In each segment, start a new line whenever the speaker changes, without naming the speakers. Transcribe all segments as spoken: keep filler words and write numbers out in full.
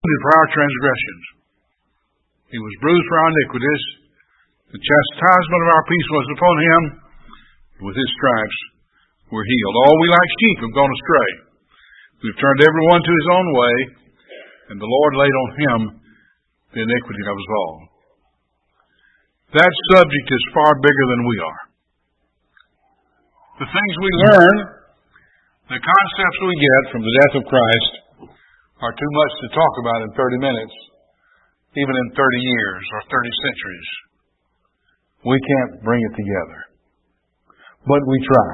wounded for our transgressions. He was bruised for our iniquities. The chastisement of our peace was upon him. With his stripes we're healed. All we like sheep have gone astray. We've turned everyone to his own way, and the Lord laid on him the iniquity of us all. That subject is far bigger than we are. The things we learn, the concepts we get from the death of Christ, are too much to talk about in thirty minutes, even in thirty years or thirty centuries. We can't bring it together. But we try.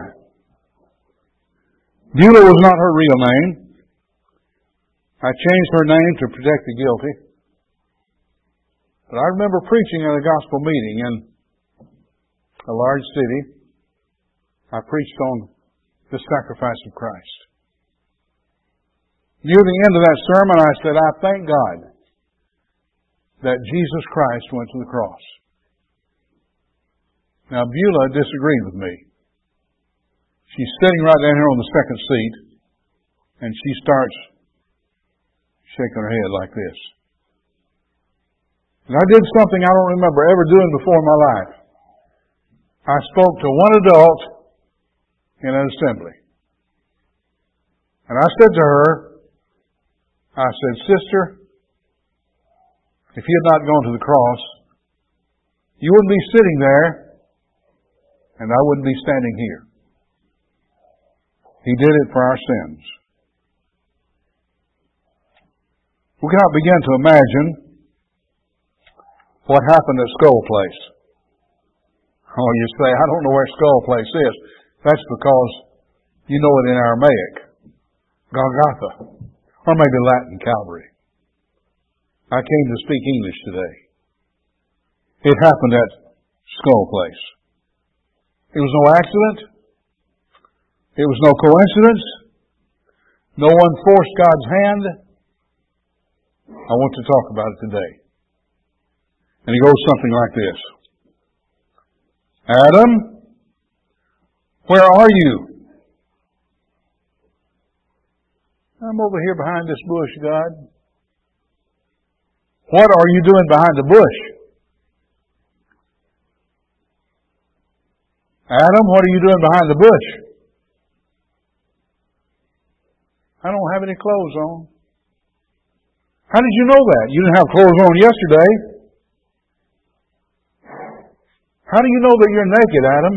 Beulah was not her real name. I changed her name to protect the guilty. But I remember preaching at a gospel meeting in a large city. I preached on the sacrifice of Christ. Near the end of that sermon, I said, I thank God that Jesus Christ went to the cross. Now, Beulah disagreed with me. She's sitting right down here on the second seat, and she starts shaking her head like this. And I did something I don't remember ever doing before in my life. I spoke to one adult in an assembly. And I said to her, I said, Sister, if you had not gone to the cross, you wouldn't be sitting there, and I wouldn't be standing here. He did it for our sins. We cannot begin to imagine what happened at Skull Place. Oh, you say, I don't know where Skull Place is. That's because you know it in Aramaic. Golgotha. Or maybe Latin, Calvary. I came to speak English today. It happened at Skull Place. It was no accident. It was no coincidence. No one forced God's hand. I want to talk about it today. And it goes something like this. Adam, where are you? I'm over here behind this bush, God. What are you doing behind the bush? Adam, what are you doing behind the bush? I don't have any clothes on. How did you know that? You didn't have clothes on yesterday. How do you know that you're naked, Adam?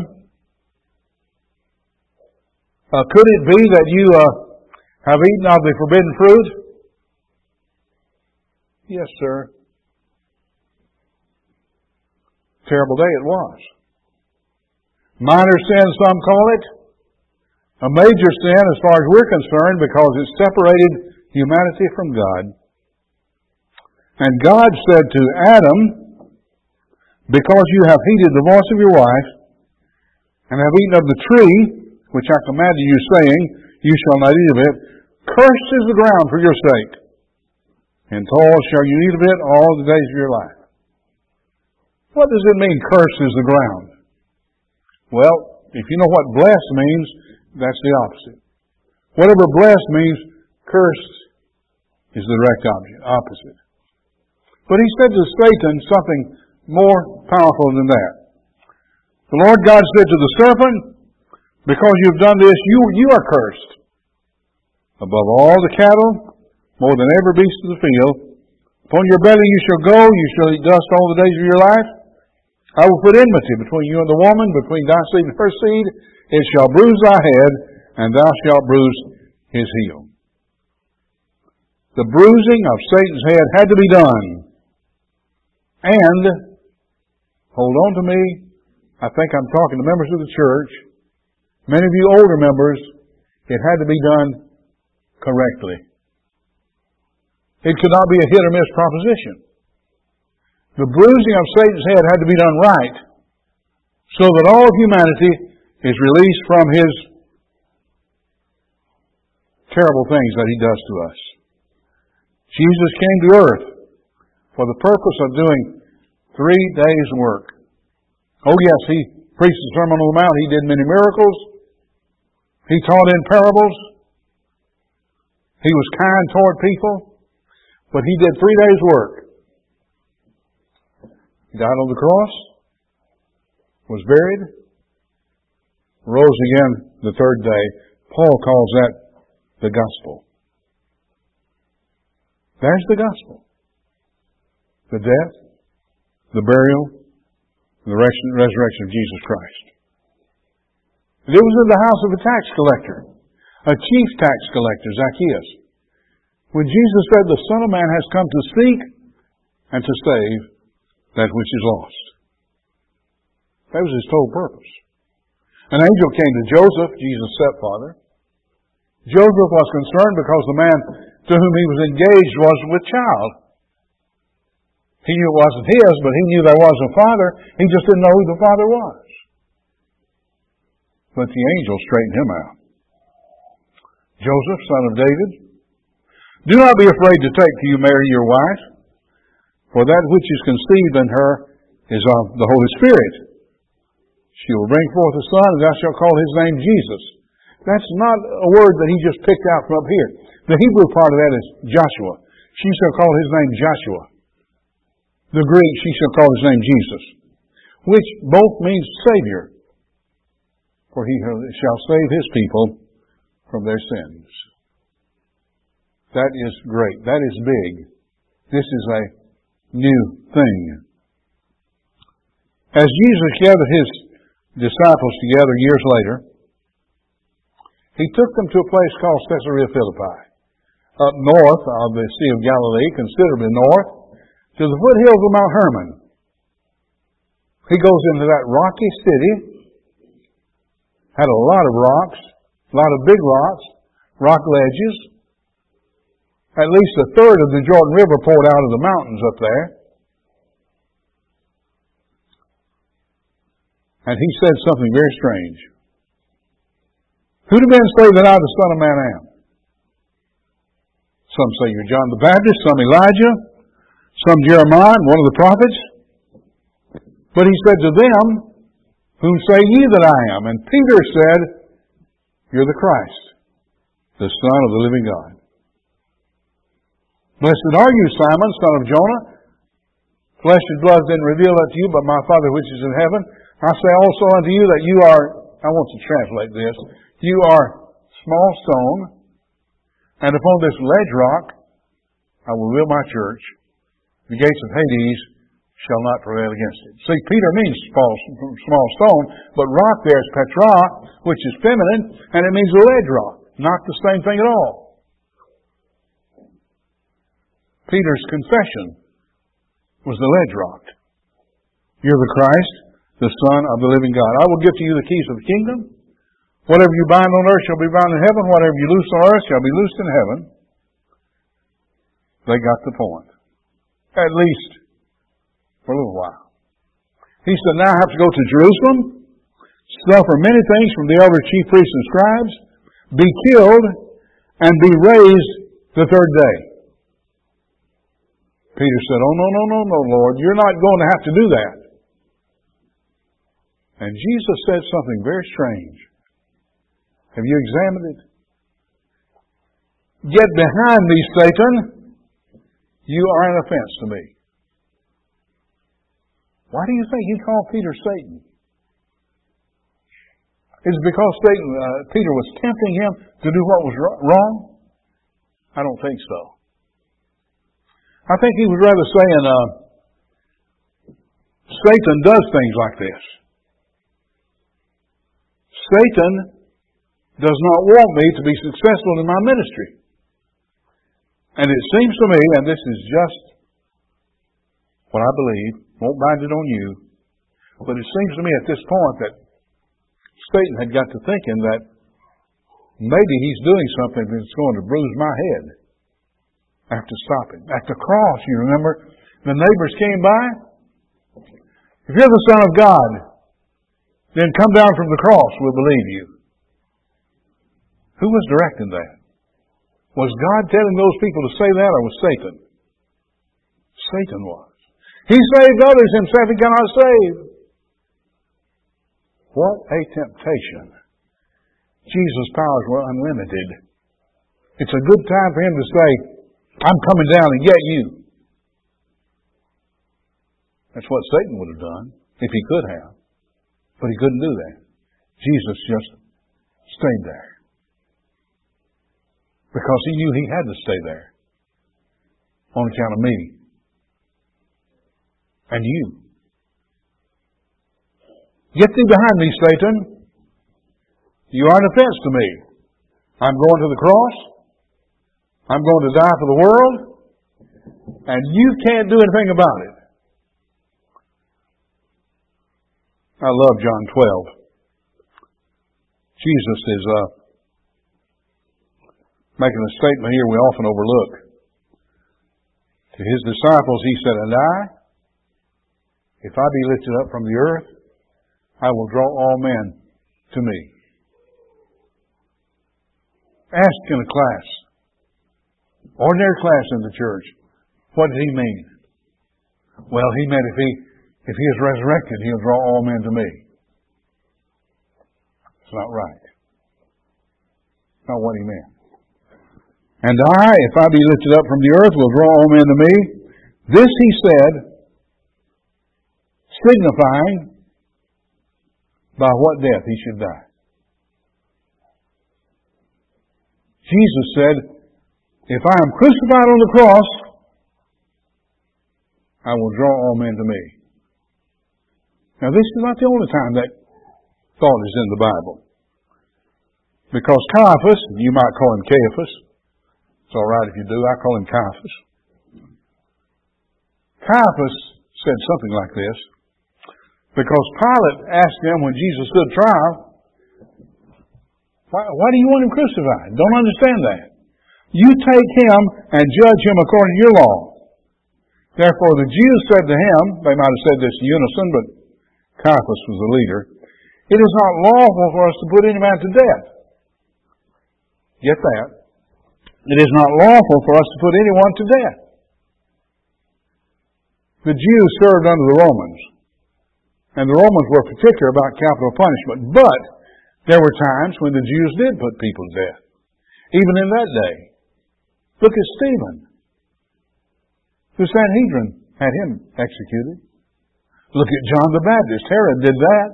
Uh, could it be that you uh, have eaten of the forbidden fruit? Yes, sir. Terrible day it was. Minor sin, some call it. A major sin as far as we're concerned because it separated humanity from God. And God said to Adam, because you have heeded the voice of your wife, and have eaten of the tree, which I commanded you, saying, you shall not eat of it, cursed is the ground for your sake, and toil shall you eat of it all the days of your life. What does it mean, cursed is the ground? Well, if you know what blessed means, that's the opposite. Whatever blessed means, cursed is the direct opposite. But he said to Satan something more powerful than that. The Lord God said to the serpent, because you've done this, you, you are cursed. Above all the cattle, more than every beast of the field. Upon your belly you shall go, you shall eat dust all the days of your life. I will put enmity between you and the woman, between thy seed and her seed. It shall bruise thy head, and thou shalt bruise his heel. The bruising of Satan's head had to be done. And, hold on to me, I think I'm talking to members of the church. Many of you older members, it had to be done correctly. It could not be a hit or miss proposition. The bruising of Satan's head had to be done right, so that all of humanity is released from his terrible things that he does to us. Jesus came to earth for the purpose of doing three days' work. Oh yes, he preached the Sermon on the Mount. He did many miracles. He taught in parables. He was kind toward people. But He did three days' work. He died on the cross, was buried, rose again the third day. Paul calls that the gospel. There's the gospel. The death, the burial, the resurrection of Jesus Christ. And it was in the house of a tax collector, a chief tax collector, Zacchaeus. When Jesus said, the Son of Man has come to seek and to save that which is lost. That was His sole purpose. An angel came to Joseph, Jesus' stepfather. Joseph was concerned because the man to whom he was engaged was with child. He knew it wasn't his, but he knew there was a father. He just didn't know who the father was. But the angel straightened him out. Joseph, son of David, do not be afraid to take to you Mary your wife, for that which is conceived in her is of the Holy Spirit. She will bring forth a son, and thou shalt call his name Jesus. That's not a word that he just picked out from up here. The Hebrew part of that is Joshua. She shall call his name Joshua. The Greek, she shall call his name Jesus, which both means Savior, for he shall save his people from their sins. That is great. That is big. This is a new thing. As Jesus gathered His disciples together years later, He took them to a place called Caesarea Philippi, up north of the Sea of Galilee, considerably north, to the foothills of Mount Hermon. He goes into that rocky city, had a lot of rocks, a lot of big rocks, rock ledges. At least a third of the Jordan River poured out of the mountains up there. And He said something very strange. Who do men say that I, the Son of Man, am? Some say you're John the Baptist, some Elijah, some Jeremiah, one of the prophets. But He said to them, whom say ye that I am? And Peter said, you're the Christ, the Son of the living God. Blessed are you, Simon, son of Jonah. Flesh and blood didn't reveal that to you, but my Father which is in heaven. I say also unto you that you are, I want to translate this, you are small stone, and upon this ledge rock I will build my church. The gates of Hades shall not prevail against it. See, Peter means small, small stone, but rock there is Petra, which is feminine, and it means a ledge rock. Not the same thing at all. Peter's confession was the ledge rock. You're the Christ, the Son of the living God. I will give to you the keys of the kingdom. Whatever you bind on earth shall be bound in heaven. Whatever you loose on earth shall be loosed in heaven. They got the point. At least for a little while. He said, now I have to go to Jerusalem, suffer many things from the elder chief priests and scribes, be killed, and be raised the third day. Peter said, oh, no, no, no, no, Lord. You're not going to have to do that. And Jesus said something very strange. Have you examined it? Get behind me, Satan. You are an offense to me. Why do you think He called Peter Satan? Is it because Satan, uh, Peter was tempting him to do what was wrong? I don't think so. I think he was rather saying, uh, Satan does things like this. Satan does not want me to be successful in my ministry. And it seems to me, and this is just what I believe, won't bind it on you, but it seems to me at this point that Satan had got to thinking that maybe he's doing something that's going to bruise my head. I have to stop him. At the cross, you remember, the neighbors came by. If you're the Son of God, then come down from the cross, we'll believe you. Who was directing that? Was God telling those people to say that, or was Satan? Satan was. He saved others, himself he cannot save. What a temptation. Jesus' powers were unlimited. It's a good time for him to say, I'm coming down and get you. That's what Satan would have done if he could have. But he couldn't do that. Jesus just stayed there. Because he knew he had to stay there. On account of me. And you. Get thee behind me, Satan. You are an offense to me. I'm going to the cross. I'm going to die for the world. And you can't do anything about it. I love John twelve. Jesus is uh, making a statement here we often overlook. To his disciples he said, And I, if I be lifted up from the earth, I will draw all men to me. Ask in a class, ordinary class in the church, what did he mean? Well, he meant if he if he is resurrected, he'll draw all men to me. It's not right. It's not what he meant. And I, if I be lifted up from the earth, will draw all men to me. This he said, signifying by what death he should die. Jesus said, if I am crucified on the cross, I will draw all men to me. Now this is not the only time that thought is in the Bible. Because Caiaphas, you might call him Caiaphas. It's all right if you do. I call him Caiaphas. Caiaphas said something like this. Because Pilate asked him when Jesus stood trial, why, why do you want him crucified? Don't understand that. You take him and judge him according to your law. Therefore the Jews said to him, they might have said this in unison, but Caiaphas was the leader, it is not lawful for us to put any man to death. Get that? It is not lawful for us to put anyone to death. The Jews served under the Romans. And the Romans were particular about capital punishment. But there were times when the Jews did put people to death. Even in that day. Look at Stephen. The Sanhedrin had him executed. Look at John the Baptist. Herod did that.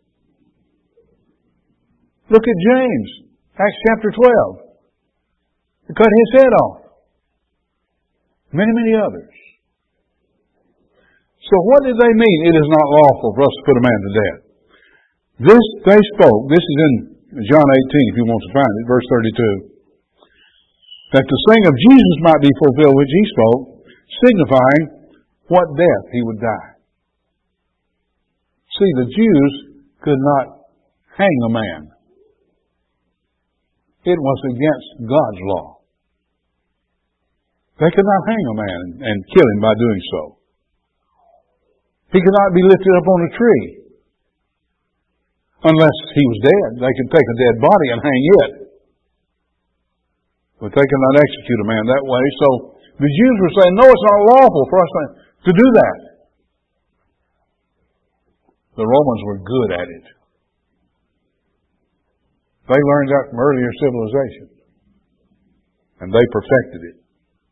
Look at James. Acts chapter twelve. They cut his head off. Many, many others. So what did they mean? It is not lawful for us to put a man to death. This they spoke. This is in John eighteen, if you want to find it, verse thirty-two. That the saying of Jesus might be fulfilled, which he spoke, signifying what death he would die. See, the Jews could not hang a man. It was against God's law. They could not hang a man and kill him by doing so. He could not be lifted up on a tree. Unless he was dead. They could take a dead body and hang it. But they could not execute a man that way. So the Jews were saying, no, it's not lawful for us to do that. The Romans were good at it. They learned that from earlier civilization. And they perfected it.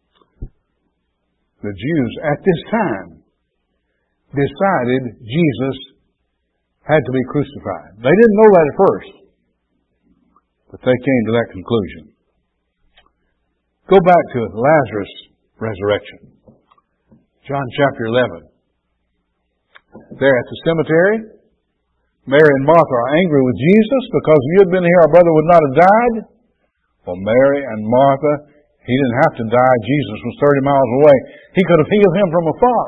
The Jews at this time decided Jesus had to be crucified. They didn't know that at first. But they came to that conclusion. Go back to Lazarus' resurrection. John chapter eleven. There at the cemetery, Mary and Martha are angry with Jesus because if you had been here, our brother would not have died. Well, Mary and Martha, he didn't have to die. Jesus was thirty miles away. He could have healed him from afar.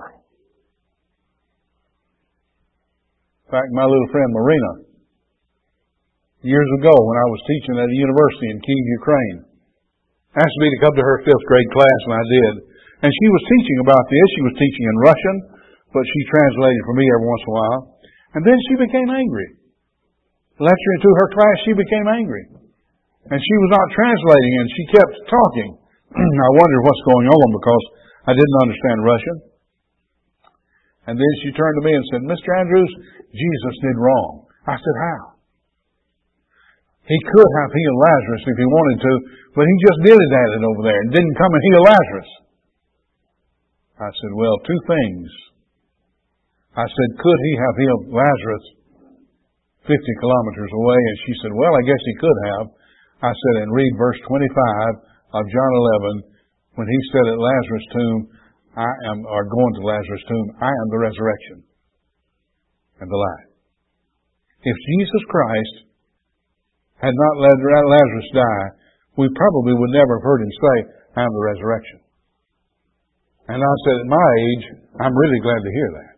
In fact, my little friend Marina, years ago when I was teaching at a university in Kyiv, Ukraine, asked me to come to her fifth grade class, and I did. And she was teaching about this. She was teaching in Russian, but she translated for me every once in a while. And then she became angry. Lecturing to her class, she became angry. And she was not translating, and she kept talking. I wondered what's going on because I didn't understand Russian. And then she turned to me and said, Mister Andrews, Jesus did wrong. I said, how? He could have healed Lazarus if he wanted to, but he just dilly-dallied over there and didn't come and heal Lazarus. I said, well, two things. I said, could he have healed Lazarus fifty kilometers away? And she said, well, I guess he could have. I said, and read verse twenty-five of John eleven, when he said at Lazarus' tomb, I am, or going to Lazarus' tomb, I am the resurrection and the life. If Jesus Christ had not let Lazarus die, we probably would never have heard him say, I am the resurrection. And I said, at my age, I'm really glad to hear that.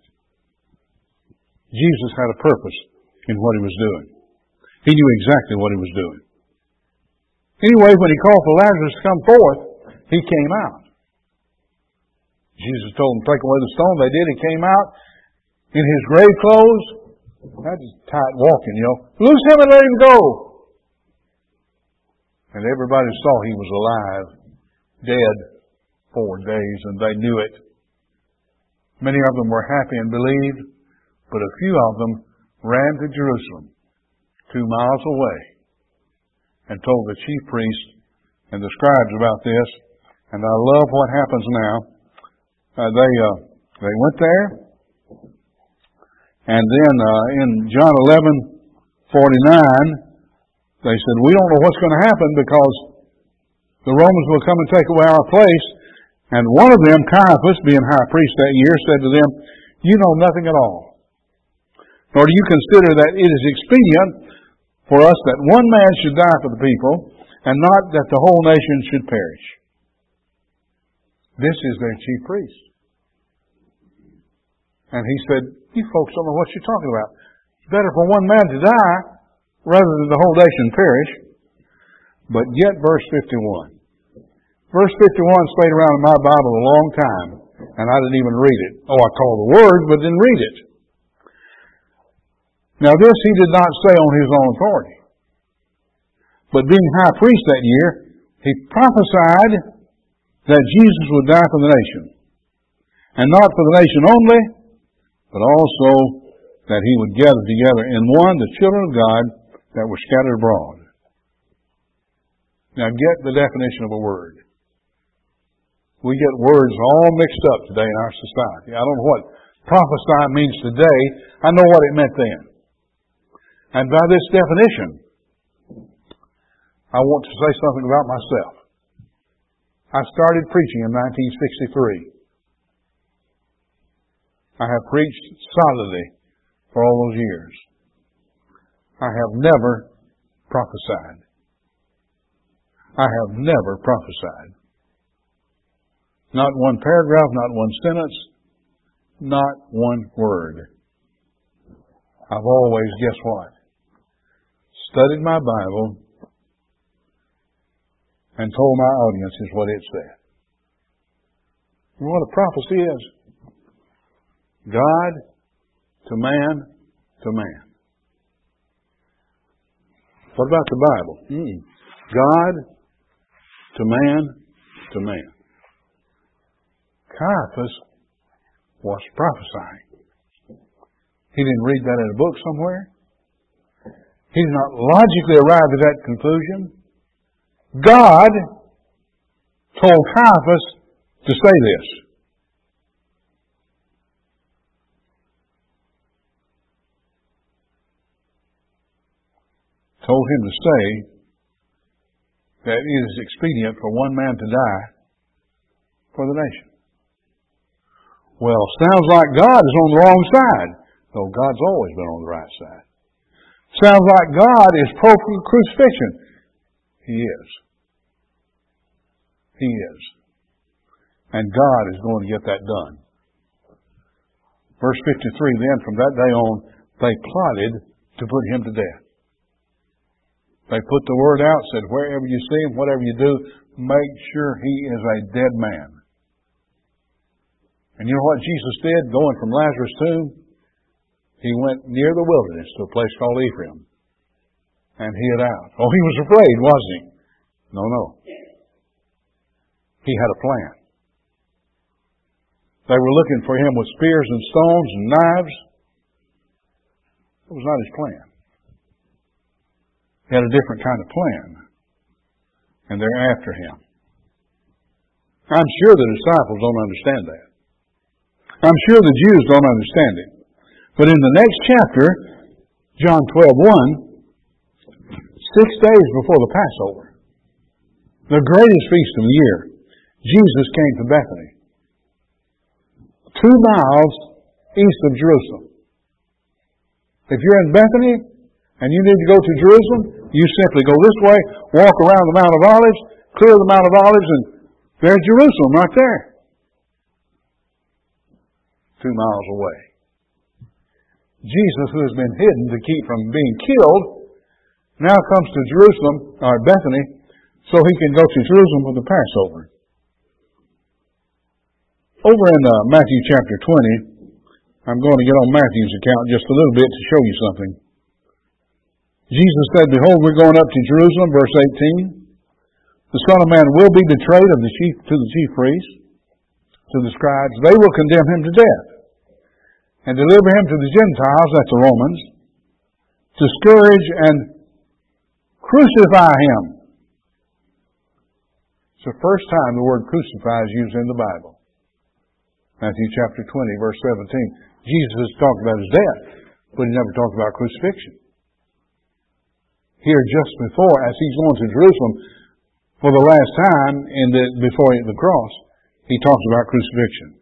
Jesus had a purpose in what he was doing. He knew exactly what he was doing. Anyway, when he called for Lazarus to come forth, he came out. Jesus told them to take away the stone. They did. He came out in his grave clothes. That's tight walking, you know. Loose him and let him go. And everybody saw he was alive, dead four days, and they knew it. Many of them were happy and believed, but a few of them ran to Jerusalem, two miles away, and told the chief priests and the scribes about this. And I love what happens now. Uh, they uh, they went there, and then uh, in John eleven forty-nine, they said, we don't know what's going to happen because the Romans will come and take away our place. And one of them, Caiaphas, being high priest that year, said to them, you know nothing at all, nor do you consider that it is expedient for us that one man should die for the people, and not that the whole nation should perish. This is their chief priest. And he said, you folks don't know what you're talking about. It's better for one man to die rather than the whole nation perish. But yet, verse fifty-one. Verse fifty-one stayed around in my Bible a long time, and I didn't even read it. Oh, I called the word, but didn't read it. Now this he did not say on his own authority. But being high priest that year, he prophesied that Jesus would die for the nation. And not for the nation only, but also that he would gather together in one the children of God that were scattered abroad. Now get the definition of a word. We get words all mixed up today in our society. I don't know what prophesy means today. I know what it meant then. And by this definition, I want to say something about myself. I started preaching in nineteen sixty-three. I have preached solidly for all those years. I have never prophesied. I have never prophesied. Not one paragraph, not one sentence, not one word. I've always, guess what? Studied my Bible and told my audiences what it said. You know what a prophecy is? God to man to man. What about the Bible? Mm. God to man to man. Caiaphas was prophesying. He didn't read that in a book somewhere. He did not logically arrive at that conclusion. God told Caiaphas to say this. Told him to say that it is expedient for one man to die for the nation. Well, sounds like God is on the wrong side. No, God's always been on the right side. Sounds like God is pro-crucifixion. He is. He is. And God is going to get that done. Verse fifty-three, then from that day on, they plotted to put him to death. They put the word out, said, wherever you see him, whatever you do, make sure he is a dead man. And you know what Jesus did going from Lazarus' tomb? He went near the wilderness to a place called Ephraim and hid out. Oh, he was afraid, wasn't he? No, no. He had a plan. They were looking for him with spears and stones and knives. It was not his plan. He had a different kind of plan. And they're after him. I'm sure the disciples don't understand that. I'm sure the Jews don't understand it. But in the next chapter, John twelve one, six days before the Passover, the greatest feast of the year, Jesus came to Bethany, two miles east of Jerusalem. If you're in Bethany and you need to go to Jerusalem, you simply go this way, walk around the Mount of Olives, clear the Mount of Olives, and there's Jerusalem right there. Two miles away. Jesus, who has been hidden to keep from being killed, now comes to Jerusalem, or Bethany, so he can go to Jerusalem for the Passover. Over in uh, Matthew chapter twenty, I'm going to get on Matthew's account just a little bit to show you something. Jesus said, "Behold, we're going up to Jerusalem," verse eighteen. "The Son of Man will be betrayed of the chief, to the chief priests, to the scribes. They will condemn him to death, and deliver him to the Gentiles," that's the Romans, "to scourge and crucify him." It's the first time the word crucify is used in the Bible. Matthew chapter twenty, verse seventeen. Jesus has talked about his death, but he never talked about crucifixion. Here, just before, as he's going to Jerusalem for the last time in the, before the cross, he talks about crucifixion.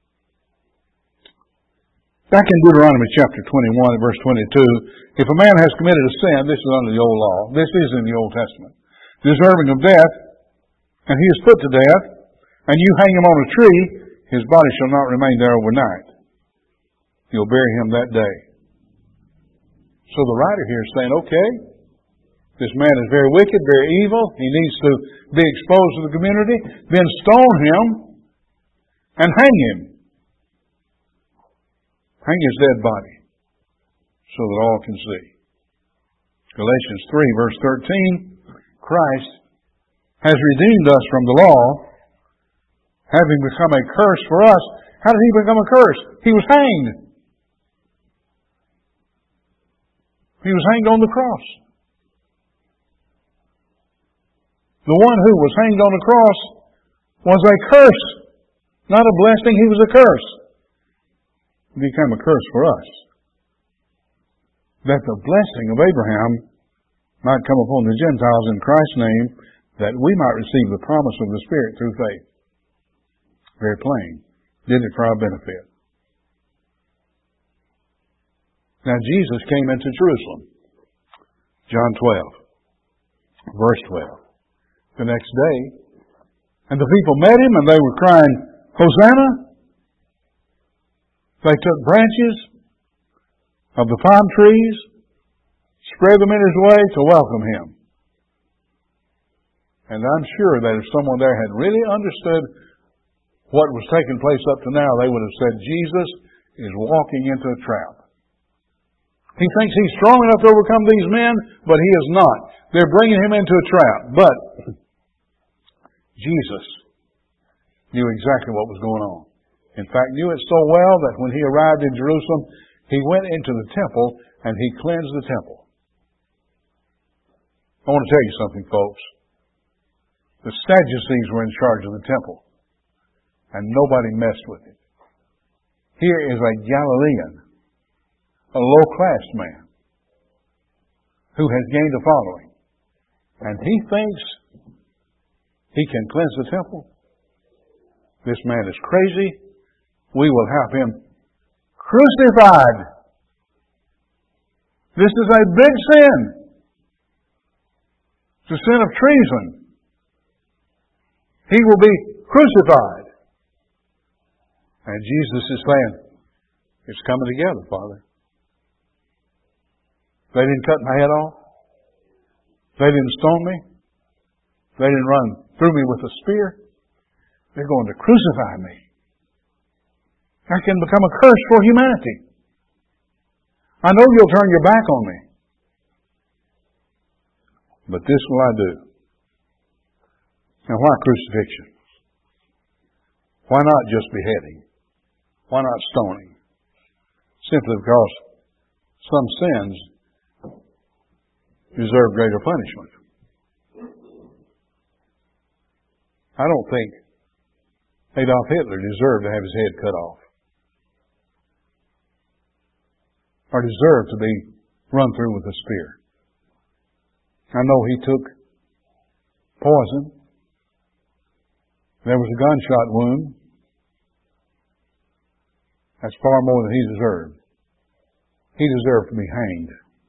Back in Deuteronomy chapter twenty-one, verse twenty-two, "If a man has committed a sin," this is under the old law, this is in the Old Testament, "deserving of death, and he is put to death, and you hang him on a tree, his body shall not remain there overnight. You'll bury him that day." So the writer here is saying, okay, this man is very wicked, very evil, he needs to be exposed to the community, then stone him and hang him. Hang his dead body so that all can see. Galatians three, verse thirteen, "Christ has redeemed us from the law, having become a curse for us." How did he become a curse? He was hanged. He was hanged on the cross. The one who was hanged on the cross was a curse. Not a blessing, he was a curse. He became a curse for us. That the blessing of Abraham might come upon the Gentiles in Christ's name, that we might receive the promise of the Spirit through faith. Very plain. Did it for our benefit. Now Jesus came into Jerusalem. John twelve, verse twelve. The next day, and the people met him, and they were crying, "Hosanna!" They took branches of the palm trees, spread them in his way to welcome him. And I'm sure that if someone there had really understood what was taking place up to now, they would have said, Jesus is walking into a trap. He thinks he's strong enough to overcome these men, but he is not. They're bringing him into a trap. But Jesus knew exactly what was going on. In fact, knew it so well that when he arrived in Jerusalem, he went into the temple and he cleansed the temple. I want to tell you something, folks. The Sadducees were in charge of the temple, and nobody messed with it. Here is a Galilean, a low-class man, who has gained a following, and he thinks he can cleanse the temple. This man is crazy. We will have him crucified. This is a big sin. It's a sin of treason. He will be crucified. And Jesus is saying, it's coming together, Father. They didn't cut my head off. They didn't stone me. They didn't run through me with a spear. They're going to crucify me. I can become a curse for humanity. I know you'll turn your back on me. But this will I do. Now, why crucifixion? Why not just beheading? Why not stoning? Simply because some sins deserved greater punishment. I don't think Adolf Hitler deserved to have his head cut off, or deserved to be run through with a spear. I know he took poison. There was a gunshot wound. That's far more than he deserved. He deserved to be hanged.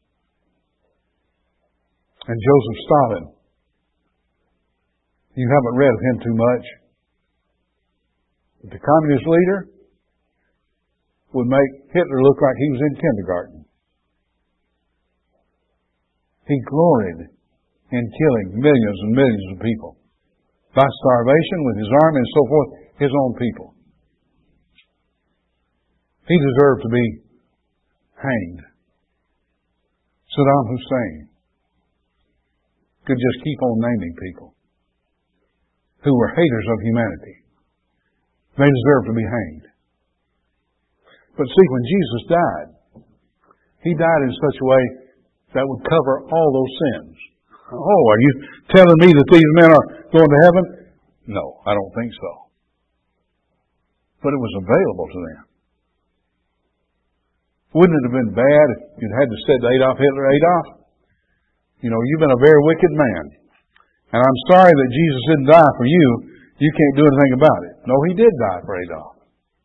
And Joseph Stalin, you haven't read of him too much, but the communist leader would make Hitler look like he was in kindergarten. He gloried in killing millions and millions of people by starvation, with his army and so forth, his own people. He deserved to be hanged. Saddam Hussein could just keep on naming people who were haters of humanity. They deserved to be hanged. But see, when Jesus died, He died in such a way that would cover all those sins. Oh, are you telling me that these men are going to heaven? No, I don't think so. But it was available to them. Wouldn't it have been bad if you'd had to say to Adolf Hitler, Adolf, you know, you've been a very wicked man. And I'm sorry that Jesus didn't die for you. You can't do anything about it. No, He did die for Adolf.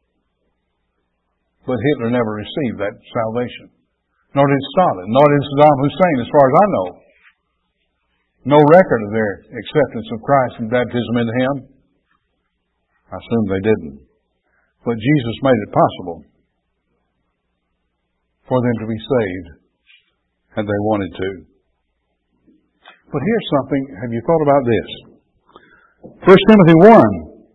But Hitler never received that salvation. Nor did Stalin. Nor did Saddam Hussein, as far as I know. No record of their acceptance of Christ and baptism into Him. I assume they didn't. But Jesus made it possible for them to be saved had they wanted to. But here's something. Have you thought about this? First Timothy one,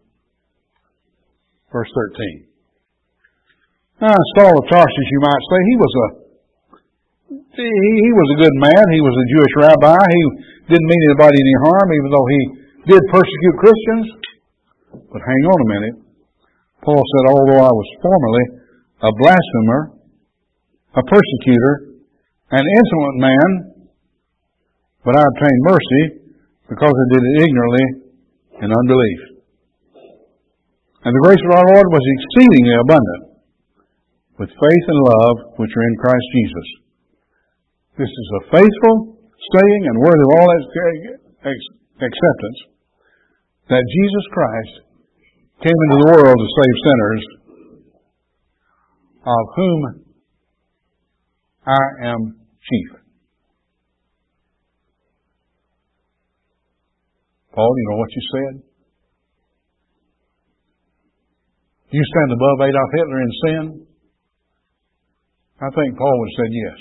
verse thirteen. Now, Saul of Tarsus, you might say, he was a he, he was a good man. He was a Jewish rabbi. He didn't mean anybody any harm, even though he did persecute Christians. But hang on a minute. Paul said, although I was formerly a blasphemer, a persecutor, an insolent man, but I obtained mercy because I did it ignorantly in unbelief. And the grace of our Lord was exceedingly abundant with faith and love which are in Christ Jesus. This is a faithful saying and worthy of all acceptance that Jesus Christ came into the world to save sinners, of whom I am chief. Paul, you know what you said? You stand above Adolf Hitler in sin? I think Paul would have said yes.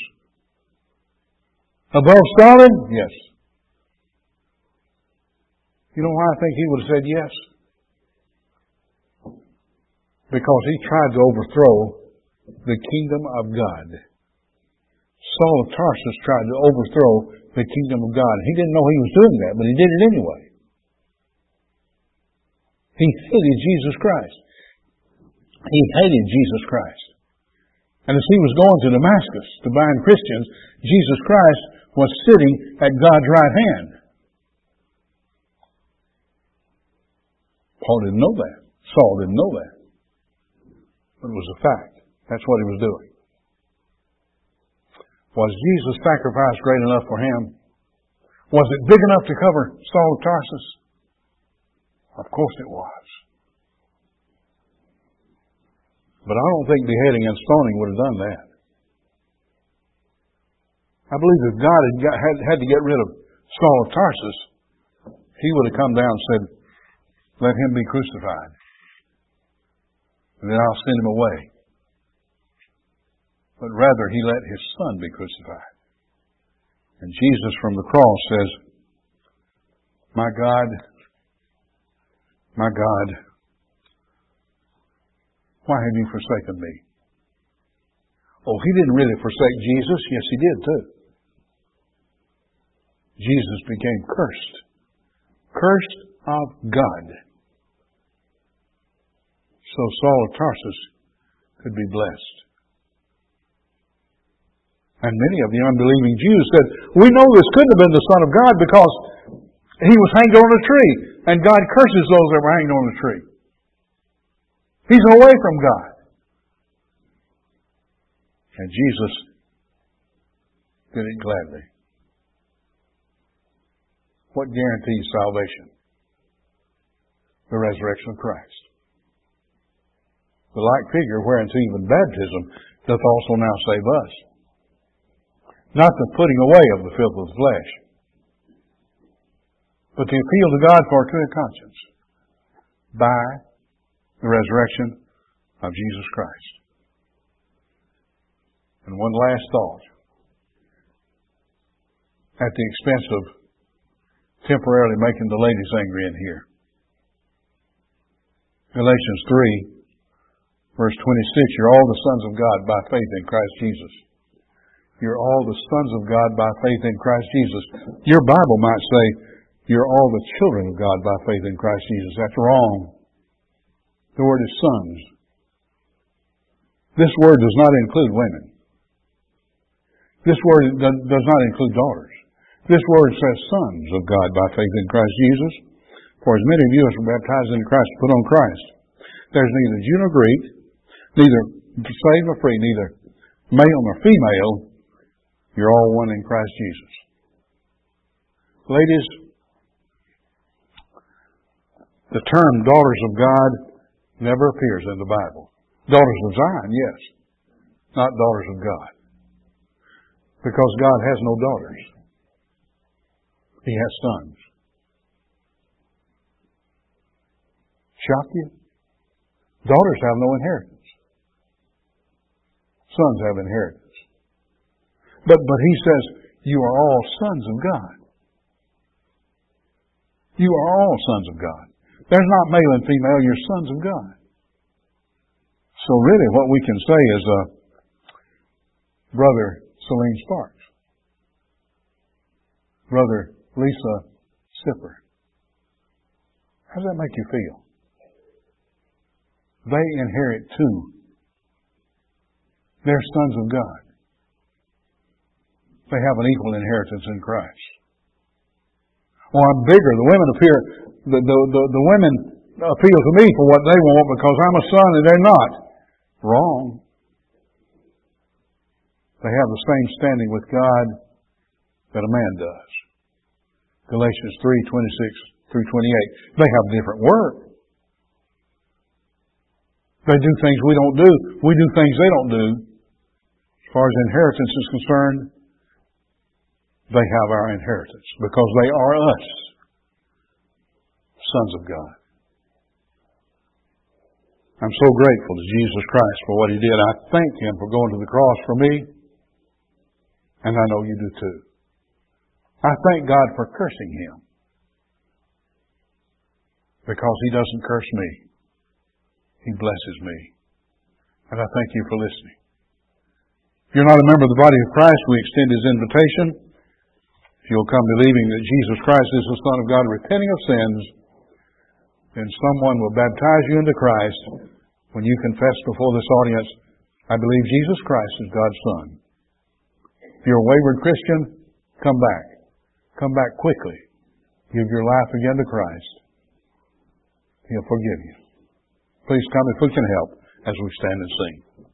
Above Stalin? Yes. You know why I think he would have said yes? Because he tried to overthrow the kingdom of God. Saul of Tarsus tried to overthrow the kingdom of God. He didn't know he was doing that, but he did it anyway. He hated Jesus Christ. He hated Jesus Christ. And as he was going to Damascus to bind Christians, Jesus Christ was sitting at God's right hand. Paul didn't know that. Saul didn't know that. But it was a fact. That's what he was doing. Was Jesus' sacrifice great enough for him? Was it big enough to cover Saul of Tarsus? Of course it was. But I don't think beheading and stoning would have done that. I believe if God had, got, had, had to get rid of Saul of Tarsus, He would have come down and said, let him be crucified. And then I'll send him away. But rather, He let His Son be crucified. And Jesus from the cross says, my God, my God, why have you forsaken me? Oh, He didn't really forsake Jesus. Yes, He did too. Jesus became cursed. Cursed of God. So Saul of Tarsus could be blessed. And many of the unbelieving Jews said, we know this couldn't have been the Son of God because He was hanged on a tree. And God curses those that were hanged on a tree. He's away from God. And Jesus did it gladly. What guarantees salvation? The resurrection of Christ. The like figure whereunto even baptism doth also now save us. Not the putting away of the filth of the flesh, but the appeal to God for a clear conscience by the resurrection of Jesus Christ. And one last thought. At the expense of temporarily making the ladies angry in here. Galatians three, verse twenty-six, you're all the sons of God by faith in Christ Jesus. You're all the sons of God by faith in Christ Jesus. Your Bible might say, you're all the children of God by faith in Christ Jesus. That's wrong. The word is sons. This word does not include women. This word does not include daughters. This word says sons of God by faith in Christ Jesus. For as many of you as were baptized into Christ, put on Christ. There's neither Jew nor Greek, neither slave nor free, neither male nor female. You're all one in Christ Jesus. Ladies, the term daughters of God never appears in the Bible. Daughters of Zion, yes. Not daughters of God. Because God has no daughters. He has sons. Shock you? Daughters have no inheritance. Sons have inheritance. But, but he says, you are all sons of God. You are all sons of God. There's not male and female, you're sons of God. So really what we can say is, uh, Brother Celine Sparks, Brother Lisa Sipper. How does that make you feel? They inherit too. They're sons of God. They have an equal inheritance in Christ. Well, I'm bigger. The women appear, the, the, the, the women appeal to me for what they want because I'm a son and they're not. Wrong. They have the same standing with God that a man does. Galatians three, twenty-six through twenty-eight. They have different work. They do things we don't do. We do things they don't do. As far as inheritance is concerned, they have our inheritance because they are us, sons of God. I'm so grateful to Jesus Christ for what He did. I thank Him for going to the cross for me, and I know you do too. I thank God for cursing Him because He doesn't curse me. He blesses me. And I thank you for listening. If you're not a member of the body of Christ, we extend His invitation. If you'll come believing that Jesus Christ is the Son of God, repenting of sins, then someone will baptize you into Christ when you confess before this audience, I believe Jesus Christ is God's Son. If you're a wayward Christian, come back. Come back quickly. Give your life again to Christ. He'll forgive you. Please come if we can help as we stand and sing.